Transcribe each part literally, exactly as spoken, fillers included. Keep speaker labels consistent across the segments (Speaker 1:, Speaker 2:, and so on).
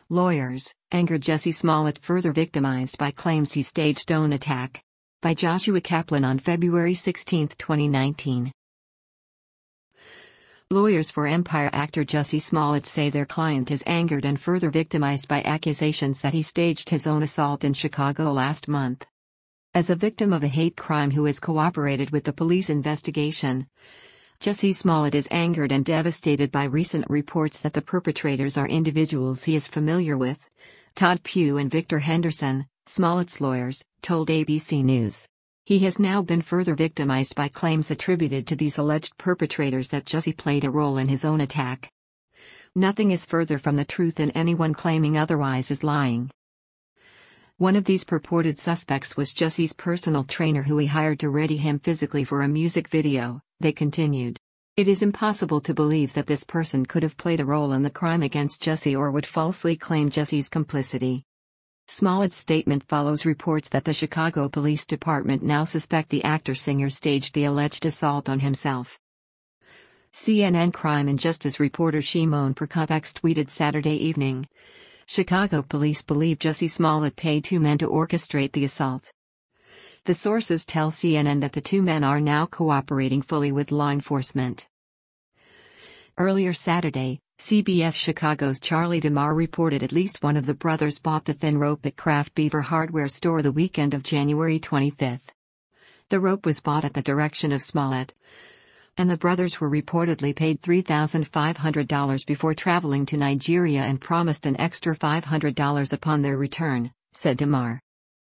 Speaker 1: Lawyers, angered Jussie Smollett further victimized by claims he staged own attack. By Joshua Kaplan on February sixteenth, twenty nineteen. Lawyers for Empire actor Jussie Smollett say their client is angered and further victimized by accusations that he staged his own assault in Chicago last month. As a victim of a hate crime who has cooperated with the police investigation, Jussie Smollett is angered and devastated by recent reports that the perpetrators are individuals he is familiar with. Todd Pugh and Victor Henderson, Smollett's lawyers, told A B C News. He has now been further victimized by claims attributed to these alleged perpetrators that Jussie played a role in his own attack. Nothing is further from the truth, and anyone claiming otherwise is lying. One of these purported suspects was Jussie's personal trainer who he hired to ready him physically for a music video, they continued. It is impossible to believe that this person could have played a role in the crime against Jussie or would falsely claim Jussie's complicity. Smollett's statement follows reports that the Chicago Police Department now suspect the actor-singer staged the alleged assault on himself. C N N crime and justice reporter Shimon Perkovex tweeted Saturday evening. Chicago police believe Jussie Smollett paid two men to orchestrate the assault. The sources tell C N N that the two men are now cooperating fully with law enforcement. Earlier Saturday, C B S Chicago's Charlie DeMar reported at least one of the brothers bought the thin rope at Craft Beaver hardware store the weekend of January twenty-fifth. The rope was bought at the direction of Smollett, and the brothers were reportedly paid three thousand five hundred dollars before traveling to Nigeria and promised an extra five hundred dollars upon their return, said DeMar.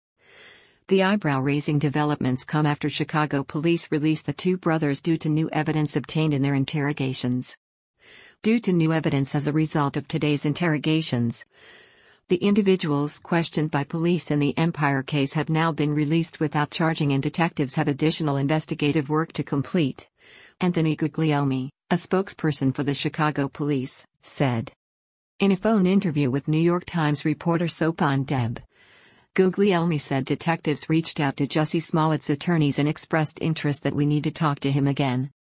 Speaker 1: The eyebrow-raising developments come after Chicago police released the two brothers due to new evidence obtained in their interrogations. Due to new evidence as a result of today's interrogations, the individuals questioned by police in the Empire case have now been released without charging, and detectives have additional investigative work to complete. Anthony Guglielmi, a spokesperson for the Chicago police, said. In a phone interview with New York Times reporter Sopan Deb, Guglielmi said detectives reached out to Jussie Smollett's attorneys and expressed interest that we need to talk to him again.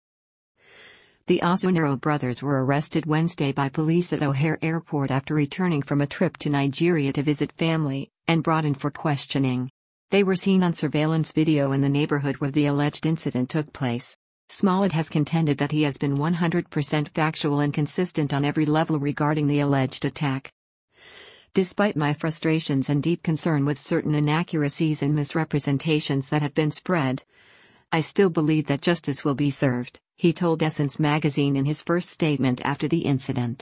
Speaker 1: The Ozunero brothers were arrested Wednesday by police at O'Hare Airport after returning from a trip to Nigeria to visit family, and brought in for questioning. They were seen on surveillance video in the neighborhood where the alleged incident took place. Smollett has contended that he has been one hundred percent factual and consistent on every level regarding the alleged attack. Despite my frustrations and deep concern with certain inaccuracies and misrepresentations that have been spread, I still believe that justice will be served, he told Essence magazine in his first statement after the incident.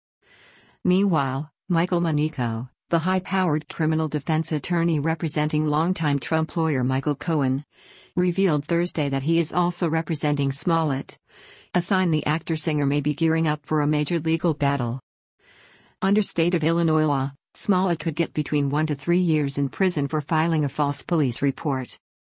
Speaker 1: Meanwhile, Michael Monico, the high-powered criminal defense attorney representing longtime Trump lawyer Michael Cohen, revealed Thursday that he is also representing Smollett, a sign the actor-singer may be gearing up for a major legal battle. Under state of Illinois law, Smollett could get between one to three years in prison for filing a false police report.